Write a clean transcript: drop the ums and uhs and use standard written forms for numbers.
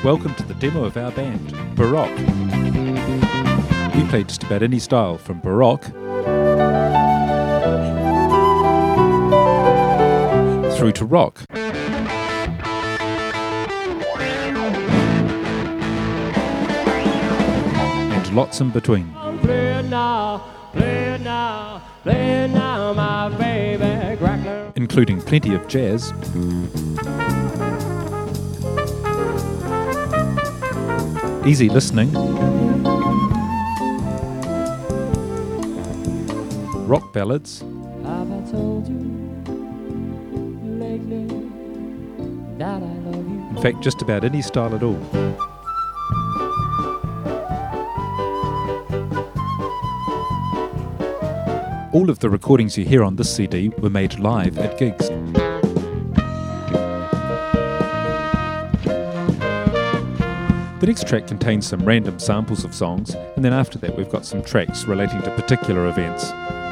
welcome to the demo of our band, Baroque. We play just about any style from Baroque through to rock. And lots in between. Play it now, play it now, play it now, my baby, crackler. Including plenty of jazz. Easy listening. Rock ballads. Have I told you lately that I love you? In fact, just about any style at all. All of the recordings you hear on this CD were made live at gigs. The next track contains some random samples of songs, and then after that we've got some tracks relating to particular events.